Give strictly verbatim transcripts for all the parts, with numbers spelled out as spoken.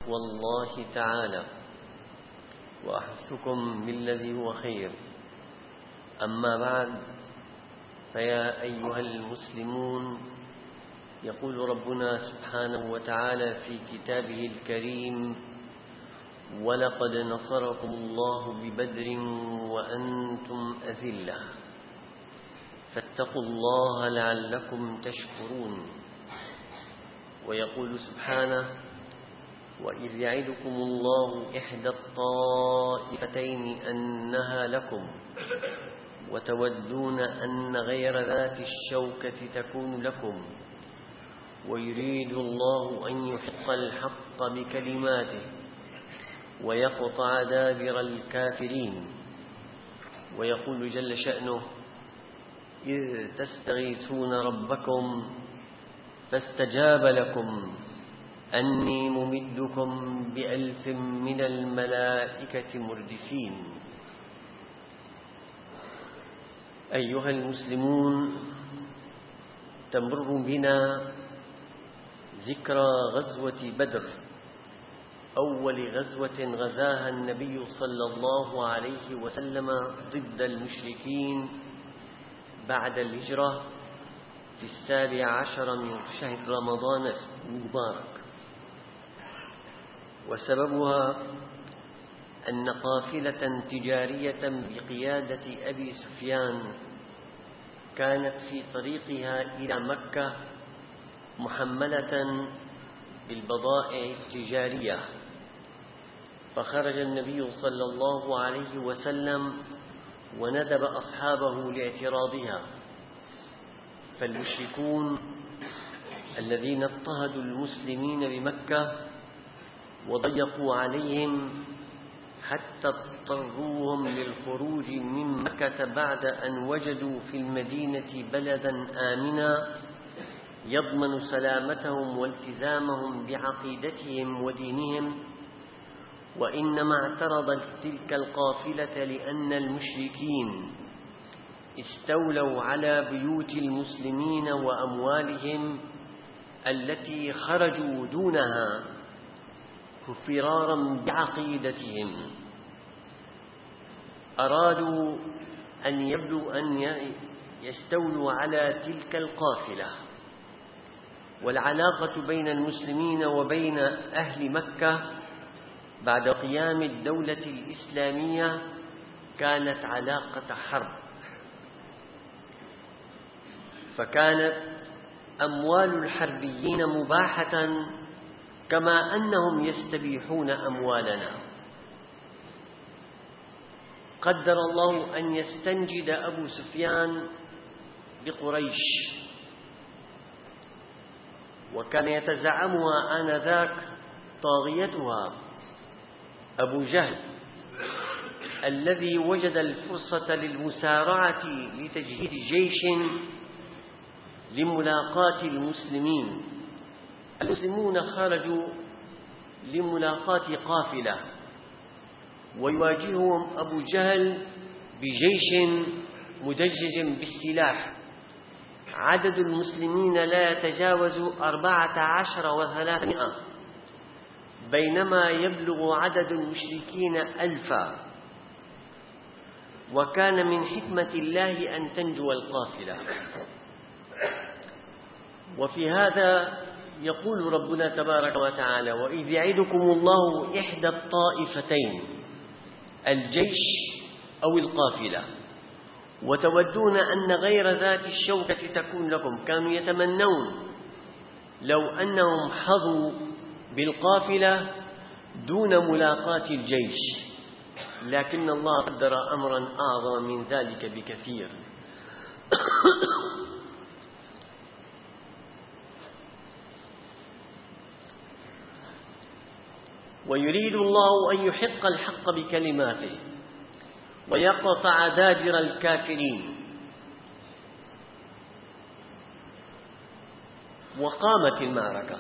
الله تعالى وأحثكم بالذي هو خير. أما بعد، فيا أيها المسلمون، يقول ربنا سبحانه وتعالى في كتابه الكريم: ولقد نصركم الله ببدر وأنتم أذلة فاتقوا الله لعلكم تشكرون. ويقول سبحانه: وإذ يعدكم الله إحدى الطائفتين أنها لكم وتودون أن غير ذات الشوكة تكون لكم ويريد الله أن يحق الحق بكلماته ويقطع دابر الكافرين. ويقول جل شأنه: إذ تستغيثون ربكم فاستجاب لكم أني ممدكم بألف من الملائكة مردفين. أيها المسلمون، تمر بنا ذكرى غزوة بدر، أول غزوة غزاها النبي صلى الله عليه وسلم ضد المشركين بعد الهجرة في السابع عشر من شهر رمضان المبارك. وسببها أن قافلة تجارية بقيادة أبي سفيان كانت في طريقها إلى مكة محملة بالبضائع التجارية، فخرج النبي صلى الله عليه وسلم وندب أصحابه لاعتراضها. فالمشركون الذين اضطهدوا المسلمين بمكة وضيقوا عليهم حتى اضطروهم للخروج من مكة بعد أن وجدوا في المدينة بلدا آمنا يضمن سلامتهم والتزامهم بعقيدتهم ودينهم، وإنما اعترضت تلك القافلة لأن المشركين استولوا على بيوت المسلمين وأموالهم التي خرجوا دونها فرارا بعقيدتهم. أرادوا أن يبدوا أن يستولوا على تلك القافلة. والعلاقة بين المسلمين وبين أهل مكة بعد قيام الدولة الإسلامية كانت علاقة حرب، فكانت أموال الحربيين مباحة كما أنهم يستبيحون أموالنا. قدر الله أن يستنجد أبو سفيان بقريش، وكان يتزعمها آنذاك طاغيتها أبو جهل، الذي وجد الفرصة للمسارعة لتجهيز جيش لملاقاة المسلمين. المسلمون خرجوا لملاقاة قافلة، ويواجههم أبو جهل بجيش مدجج بالسلاح. عدد المسلمين لا يتجاوز أربعة عشر وثلاثمائة، بينما يبلغ عدد المشركين ألفا. وكان من حكمة الله أن تنجو القافلة. وفي هذا يقول ربنا تبارك وتعالى: وإذ يعدكم الله إحدى الطائفتين، الجيش أو القافلة، وتودون أن غير ذات الشوكة تكون لكم. كانوا يتمنون لو أنهم حظوا بالقافلة دون ملاقاة الجيش، لكن الله قدر أمرا أعظم من ذلك بكثير. ويريد الله أن يحق الحق بكلماته ويقطع دابر الكافرين. وقامت المعركة.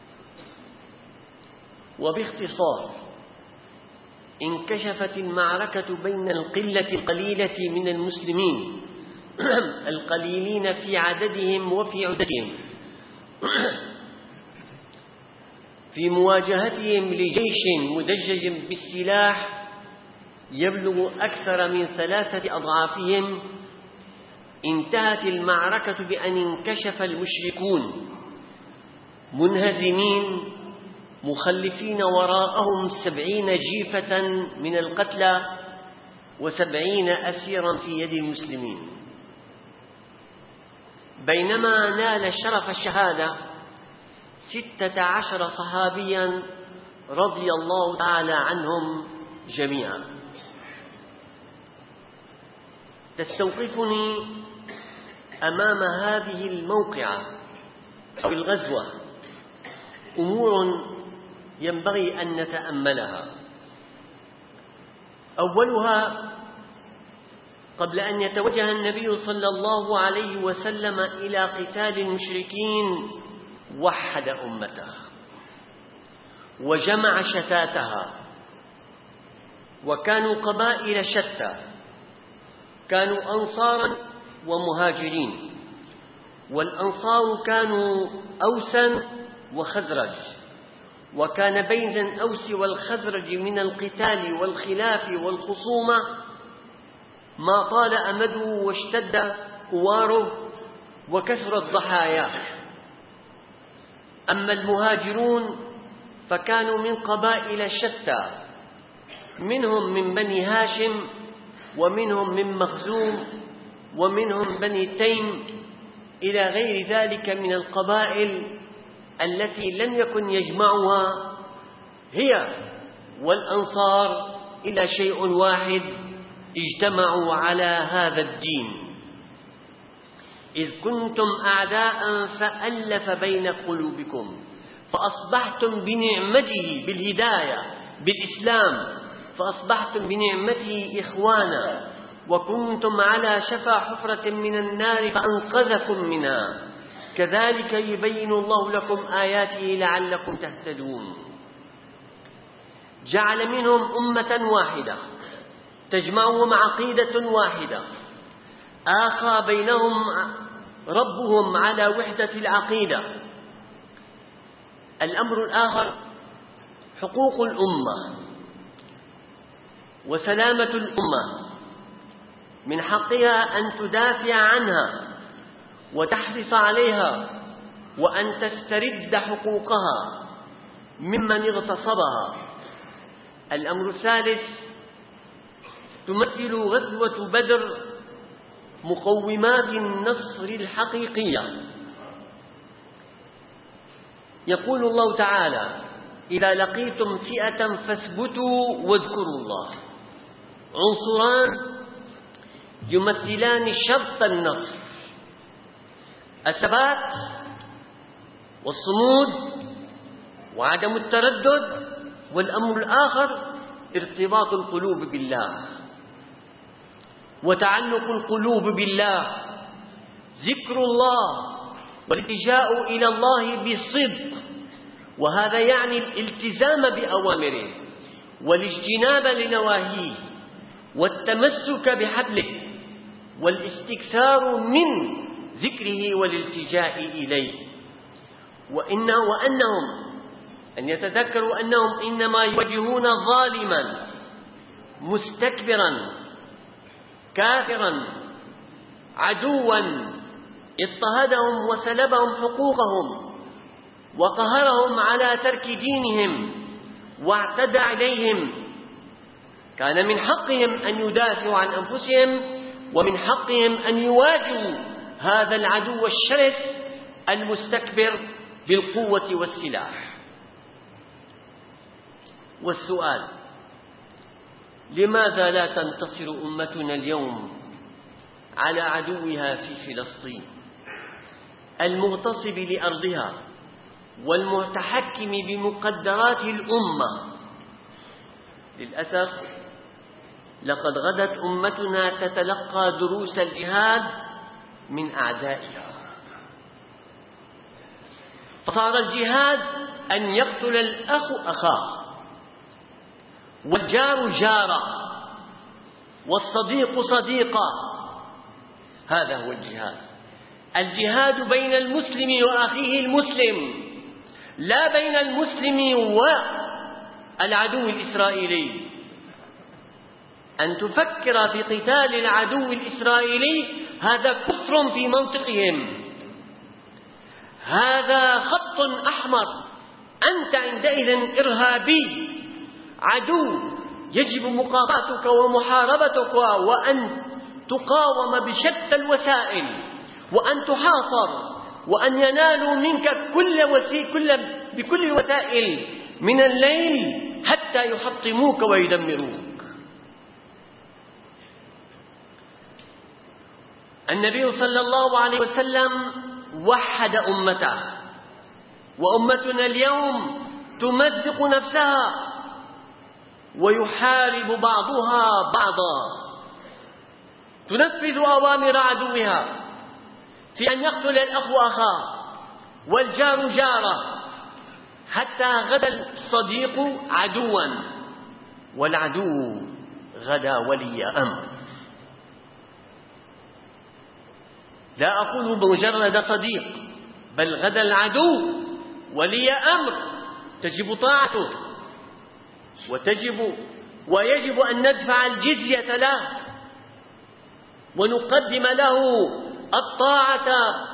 وباختصار انكشفت المعركة بين القلة القليلة من المسلمين القليلين في عددهم وفي عدتهم في مواجهتهم لجيش مدجج بالسلاح يبلغ أكثر من ثلاثة أضعافهم، انتهت المعركة بأن انكشف المشركون منهزمين مخلفين وراءهم سبعين جيفة من القتلى وسبعين أسيرا في يد المسلمين. بينما نال شرف الشهادة ستة عشر صحابيا رضي الله تعالى عنهم جميعا. تستوقفني أمام هذه الموقعة أو الغزوة أمور ينبغي أن نتأملها. أولها، قبل أن يتوجه النبي صلى الله عليه وسلم إلى قتال المشركين وحد أمته وجمع شتاتها، وكانوا قبائل شتى، كانوا أنصارا ومهاجرين، والأنصار كانوا أوسا وخزرج، وكان بين الأوس والخزرج من القتال والخلاف والخصومة ما طال أمده واشتد قواره وكثرت ضحاياه. أما المهاجرون فكانوا من قبائل شتى، منهم من بني هاشم، ومنهم من مخزوم، ومنهم بني تيم، إلى غير ذلك من القبائل التي لم يكن يجمعها هي والأنصار إلا شيء واحد: اجتمعوا على هذا الدين. إذ كنتم أعداء فألف بين قلوبكم فأصبحتم بنعمته بالهداية بالإسلام فأصبحتم بنعمته إخوانا، وكنتم على شفا حفرة من النار فأنقذكم منها، كذلك يبين الله لكم آياته لعلكم تهتدون. جعل منهم أمة واحدة تجمعهم عقيدة واحدة، آخى بينهم ربهم على وحدة العقيدة. الأمر الآخر حقوق الأمة وسلامة الأمة، من حقها أن تدافع عنها وتحرص عليها وأن تسترد حقوقها ممن اغتصبها. الأمر الثالث، تمثل غزوة بدر مقومات النصر الحقيقية. يقول الله تعالى: إذا لقيتم فئة فاثبتوا واذكروا الله. عنصران يمثلان شرط النصر: الثبات والصمود وعدم التردد. والأمر الآخر ارتباط القلوب بالله وتعلق القلوب بالله، ذكر الله والالتجاء إلى الله بصدق، وهذا يعني الالتزام بأوامره والاجتناب لنواهيه والتمسك بحبله والاستكثار من ذكره والالتجاء إليه. وإن وأنهم أن يتذكروا أنهم إنما يواجهون ظالما مستكبرا كافرا عدوا اضطهدهم وسلبهم حقوقهم وقهرهم على ترك دينهم واعتدى عليهم. كان من حقهم أن يدافعوا عن أنفسهم، ومن حقهم أن يواجهوا هذا العدو الشرس المستكبر بالقوة والسلاح. والسؤال: لماذا لا تنتصر أمتنا اليوم على عدوها في فلسطين المغتصب لأرضها والمتحكم بمقدرات الأمة؟ للأسف لقد غدت أمتنا تتلقى دروس الجهاد من أعدائها، فصار الجهاد أن يقتل الأخ أخاه والجار جاره والصديق صديقه. هذا هو الجهاد. الجهاد بين المسلم وأخيه المسلم، لا بين المسلم والعدو الإسرائيلي. أن تفكر في قتال العدو الإسرائيلي هذا كفر في منطقهم، هذا خط أحمر. أنت عندئذ إرهابي، عدو يجب مقاطعتك ومحاربتك، وأن تقاوم بشتى الوسائل، وأن تحاصر، وأن ينالوا منك كل وسيلة كل بكل الوسائل من الليل حتى يحطموك ويدمروك. النبي صلى الله عليه وسلم وحد أمته، وأمتنا اليوم تمزق نفسها ويحارب بعضها بعضا، تنفذ أوامر عدوها في أن يقتل الأخ أخاه والجار جاره، حتى غدا الصديق عدوا والعدو غدا ولي أمر. لا أقول بمجرد صديق، بل غدا العدو ولي أمر تجب طاعته، وتجب ويجب أن ندفع الجزية له ونقدم له الطاعة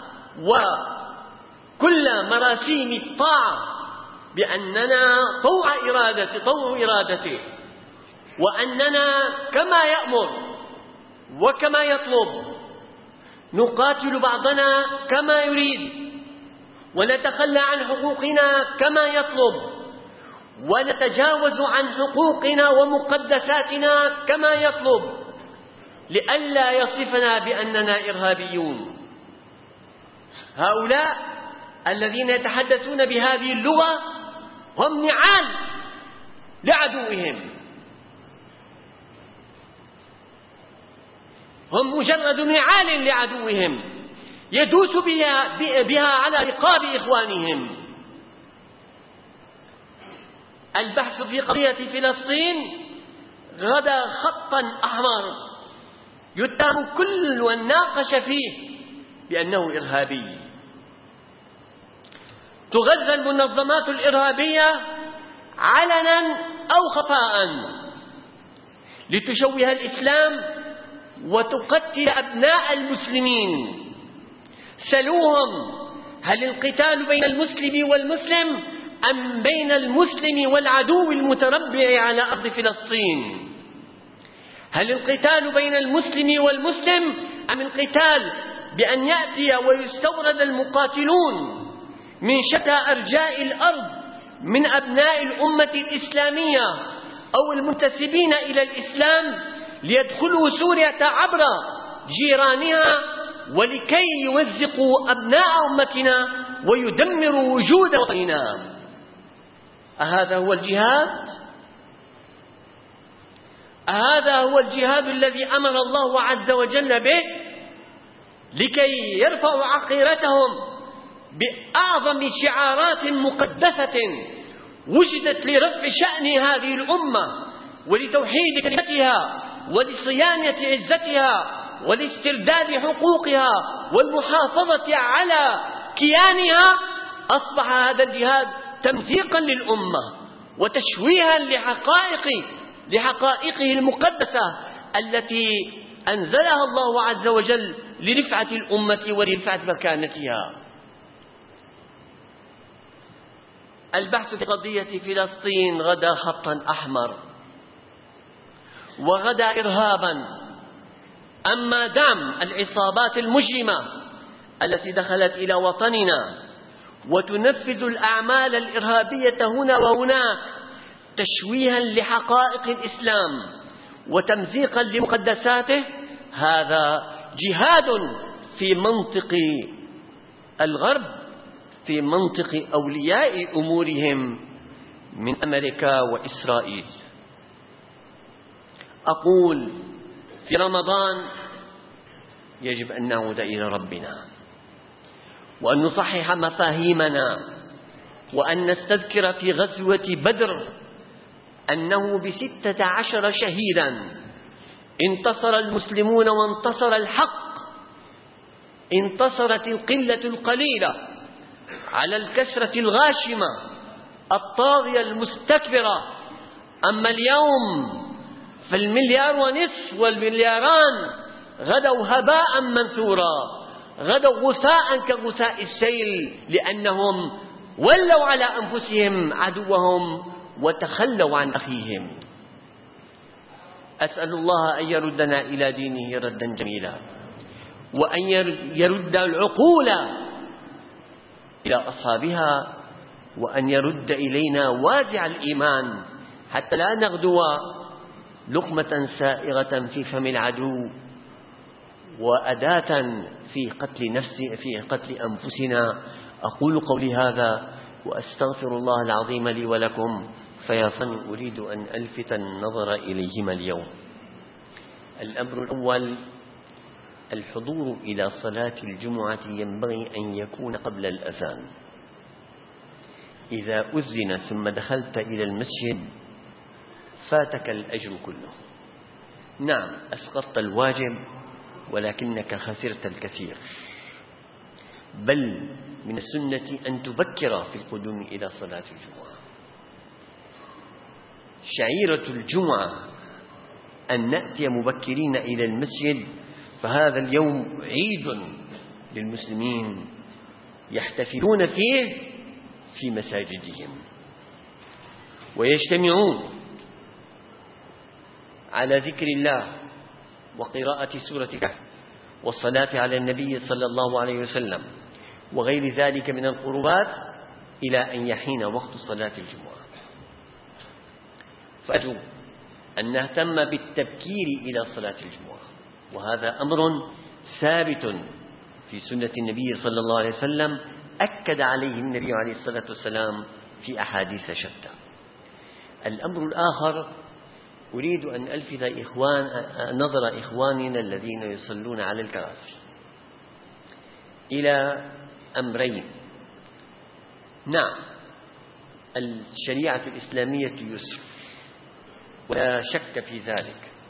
وكل مراسيم الطاعة بأننا طوع إرادته طوع إرادته، وأننا كما يأمر وكما يطلب نقاتل بعضنا كما يريد، ونتخلى عن حقوقنا كما يطلب، ونتجاوز عن حقوقنا ومقدساتنا كما يطلب، لئلا يصفنا بأننا إرهابيون. هؤلاء الذين يتحدثون بهذه اللغة هم نعال لعدوهم، هم مجرد نعال لعدوهم يدوس بها, بها على رقاب إخوانهم. البحث في قضية فلسطين غدا خطا أحمر يتهم كل من ناقش فيه بأنه إرهابي. تغذى المنظمات الإرهابية علنا أو خفاء لتشوه الإسلام وتقتل أبناء المسلمين. سلوهم: هل القتال بين المسلم والمسلم أم بين المسلم والعدو المتربع على أرض فلسطين؟ هل القتال بين المسلم والمسلم أم القتال بأن يأتي ويستورد المقاتلون من شتى أرجاء الأرض من أبناء الأمة الإسلامية أو المنتسبين إلى الإسلام ليدخلوا سوريا عبر جيرانها ولكي يوزقوا أبناء أمتنا ويدمروا وجود وطننا؟ أهذا هو الجهاد؟ أهذا هو الجهاد الذي أمر الله عز وجل به لكي يرفعوا عقيرتهم بأعظم شعارات مقدسة وجدت لرفع شأن هذه الأمة ولتوحيد كلمتها ولصيانة عزتها ولاسترداد حقوقها والمحافظة على كيانها؟ أصبح هذا الجهاد تمزيقا للأمة وتشويها لحقائق لحقائقه المقدسة التي أنزلها الله عز وجل لرفعة الأمة ولرفعة مكانتها. البحث في قضية فلسطين غدا خطا أحمر وغدا إرهابا. أما دعم العصابات المجرمة التي دخلت إلى وطننا وتنفذ الأعمال الإرهابية هنا وهناك تشويها لحقائق الإسلام وتمزيقا لمقدساته، هذا جهاد في منطق الغرب، في منطق أولياء أمورهم من أمريكا وإسرائيل. أقول في رمضان يجب أن نعود إلى ربنا وأن نصحح مفاهيمنا وأن نستذكر في غزوة بدر أنه بستة عشر شهيدا انتصر المسلمون وانتصر الحق، انتصرت القلة القليلة على الكسرة الغاشمة الطاغية المستكبرة. أما اليوم فالمليار ونصف والملياران غدوا هباء منثورا، غدوا غثاء كغثاء السيل، لأنهم ولوا على أنفسهم عدوهم وتخلوا عن أخيهم. أسأل الله أن يردنا إلى دينه ردا جميلا، وأن يرد العقول إلى أصحابها، وأن يرد إلينا وازع الإيمان حتى لا نغدو لقمة سائغة في فم العدو وأداة في قتل نفس في قتل أنفسنا. أقول قولي هذا وأستغفر الله العظيم لي ولكم، فيا فن أريد أن ألفت النظر إليهما اليوم. الأمر الأول: الحضور إلى صلاة الجمعة ينبغي أن يكون قبل الأذان. إذا أذن ثم دخلت إلى المسجد فاتك الأجر كله. نعم، أسقطت الواجب ولكنك خسرت الكثير. بل من السنة أن تبكر في القدوم إلى صلاة الجمعة. شعيرة الجمعة أن نأتي مبكرين إلى المسجد، فهذا اليوم عيد للمسلمين يحتفلون فيه في مساجدهم، ويجتمعون على ذكر الله وقراءة سورة الكهف والصلاة على النبي صلى الله عليه وسلم وغير ذلك من القربات إلى أن يحين وقت صلاة الجمعة. فأرجو أن نهتم بالتبكير إلى صلاة الجمعة، وهذا أمر ثابت في سنة النبي صلى الله عليه وسلم أكد عليه النبي عليه الصلاة والسلام في أحاديث شتى. الأمر الآخر: أريد أن ألفت إخوان نظر إخواننا الذين يصلون على الكراسي إلى أمرين. نعم، الشريعة الإسلامية يسر ولا شك في ذلك،